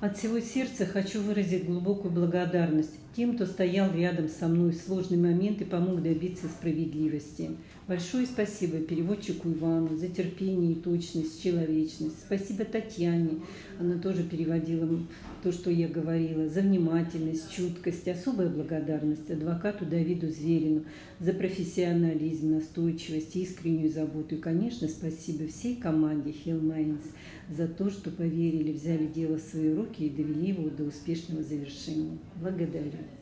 От всего сердца хочу выразить глубокую благодарность тем, кто стоял рядом со мной в сложный момент и помог добиться справедливости. Большое спасибо переводчику Ивану за терпение и точность, человечность. Спасибо Татьяне, она тоже переводила то, что я говорила, за внимательность, чуткость. Особая благодарность адвокату Давиду Зверину за профессионализм, настойчивость, искреннюю заботу. И, конечно, спасибо всей команде Hill Minds за то, что поверили, взяли дело в свои руки и довели его до успешного завершения. Благодарю.